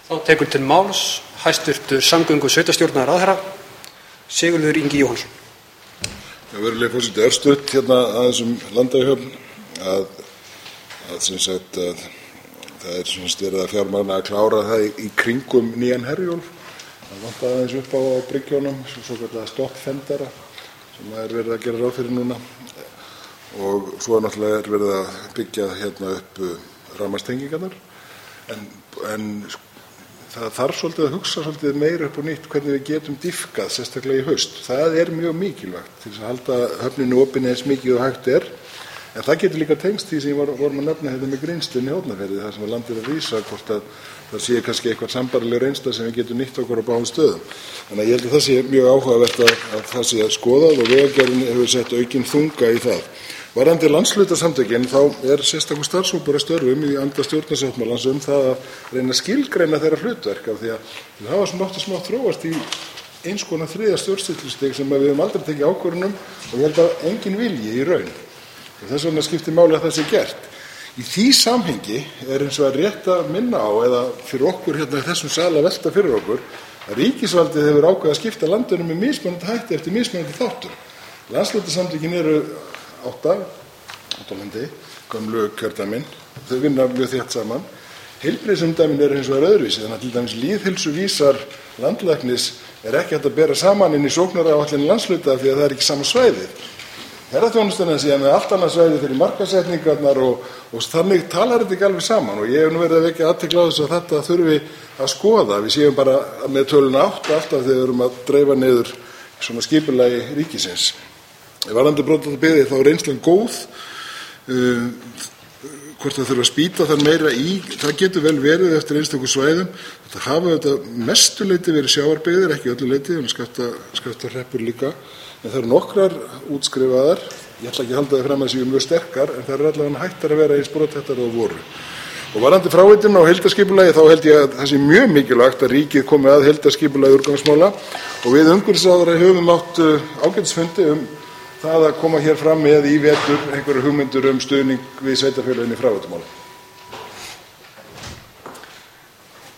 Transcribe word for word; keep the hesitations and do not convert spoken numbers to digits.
Þá tekur til máls hæstv. samgöngu- og sveitarstjórnarráðherra Sigurður Ingi Jóhannsson. Já, virðulegi forseti, örstutt hérna aðeins um Landeyjahöfn að, að sem sagt að það er sem sagt verið að fjármagna að klára það í, í kringum nýjan Herjólf. Það vantaði aðeins upp á bryggjunum, svo kallega stoppfendara sem er verið að gera ráð fyrir núna og svo náttúrulega er verið að byggja hérna upp rafmagnstengingarnar en, en það þarf svolítið að hugsa svolítið meira upp og nýtt hvernig við getum dýpkað, sérstaklega í haust. Það er mjög mikilvægt til að halda höfninu opinni eins mikið og hægt er, en það getur líka tengst því sem ég var, vorum að nefna hérna með Grímstöðin í Hornafirði, þar sem landið er að rísa, hvort að það sé kannski eitthvað sambærileg reynsla sem við getum nýtt okkur á báðum stöðum. Þannig að ég held að það sé mjög áhugavert að, að það sé skoðað og Vegagerðin hefur sett aukinn þunga í það. Varðandi landshlutasamtökin þá er sérstakur starfshópur að störfum í anda stjórnarsáttmálans um það að reyna að skilgreina þeirra hlutverk af því að það hafa svona oft og smátt þróast í eins konar þriðja stjórnsýslustig sem við höfum aldrei tekið ákvörðun um og ég held að engin vilji í raun. Og þess vegna skiptir máli að það sé gert. Í því samhengi er eins og að rétt að minna á eða fyrir okkur hérna í þessum sal að velta fyrir okkur að ríkisvaldið hefur ákveðið að skipta landinu með mismunandi hætti eftir mismunandi þáttum. Landshlutasamtökin eru átta, átta landi, gömlu kjördæmin, þau vinna mjög þétt saman. Heilbrigðisumdæmin eru hins vegar öðruvísi, þannig að til dæmis lýðheilsuvísar landlæknis er ekki hægt að bera saman inn í sóknaráætlun landshluta því að það er ekki sama svæðið. Ferðaþjónustan er síðan með allt annað svæði fyrir markaðssetningarnar og, og þannig talar þetta ekki alveg saman og ég hef nú verið að vekja athygli á þessu að þetta þurfi að skoða. Við séum bara með töluna átta alltaf þegar við erum að dreifa niður svona skipulagi ríkisins. Varðandi brothættar byggðir þá er reynslan góð. Um, hvort það þurfa að spýta þar meira í, það getur vel verið eftir einstökum svæðum. Þetta hafa þetta mestu leyti verið sjávarbyggðir, ekki öllu leyti, þannig skapta, skapta hreppur líka. En það eru nokkrar útskrifaðar, ég ætla ekki að halda það fram að það séu mjög sterkar, en það eru allavega hættar að vera eins brothættar og voru. Og varðandi fráveitum á heildarskipulagi þá held ég að það sé mjög mikilvægt að ríkið komi að heildarskipulagi úrgangsmála og við umhverfisráðherra höfum átt ágætisfundi um það að koma hér fram með í vetur einhverjar hugmyndir um stuðning við sveitarfélögin í fráveitumálum.